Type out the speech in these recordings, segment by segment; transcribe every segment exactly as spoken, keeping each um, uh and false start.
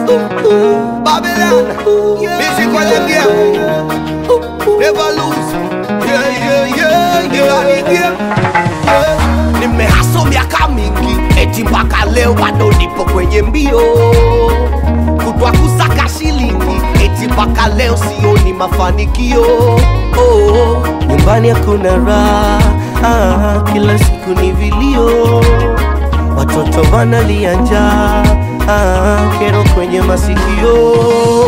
Babylon, music for the game. Never lose. Yeah, yeah, yeah, yeah, yeah. Nimehaso miaka mingi, eti mpaka leo bado nipo kwenye mbio. Kutwa kusaka shilingi, eti mpaka leo sioni mafanikio. Oh, nyumbani hakuna raha, ah, kila siku ni vilio. Watoto wanalia njaa, ah, kero kwenye masikio.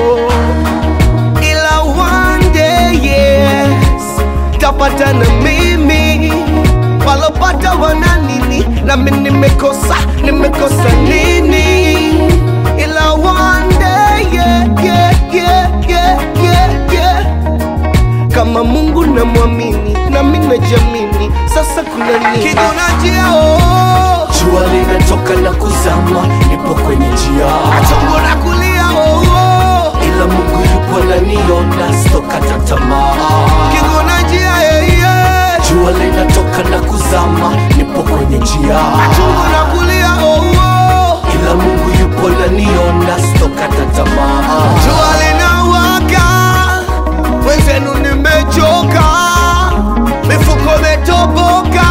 Ila one day, yes, tapata na mimi. Walopata wana nini, na mimi nimekosa, nimekosa nini? Ila one day, yeah, yeah, yeah, yeah, yeah, yeah. Kama Mungu na muamini, na mimi najamini, sasa kuna nini? Kiduna njia, oh, jua linatoka na kuzama, nipo kwenye njia. Achongo na kulia, oh, oh, ila Mungu yupo ananiona, sitokata tamaa. kiduna njia, yeah, yeah. Jua linatoka na kuzama, nipo kwenye njia. Achongo na kulia, oh, oh, ila Mungu yupo ananiona, sitokata tamaa. jua linawaka, wenzenu nimechoka, mifuko metoboka,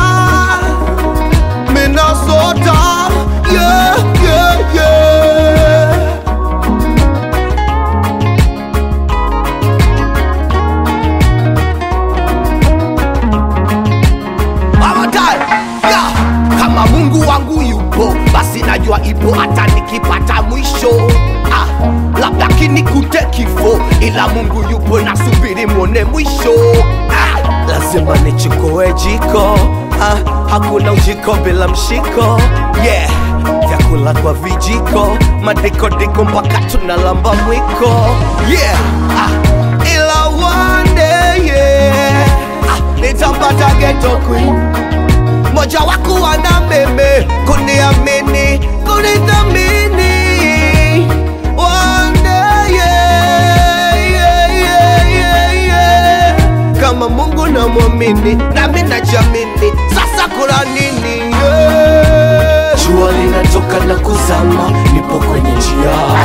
minasota, yeah, yeah, yeah. Mama time, yeah. Kama Mungu wangu yupo, basi najua ipo hata nikipata mwisho. Ah, labda kinikute kifo, ila Mungu yupo nasubiri mwone mwisho. Ah, lazima nichukue jiko, ah, hakuna ujiko bila mshiko. Yeah, vyakula kwa vijiko, madikodiko mpaka tunalamba mwiko. Yeah, ah, ila one day, yeah, ah, nitapata ghetto queen, moja wako wana meme, kuniamini, kunithamini. One day, yeah, yeah, yeah, yeah, yeah. Kama Mungu na muamini, na mimi najamini, sasa kuna nini? Yeah. Jua linatoka na kuzama, nipo kwenye njia.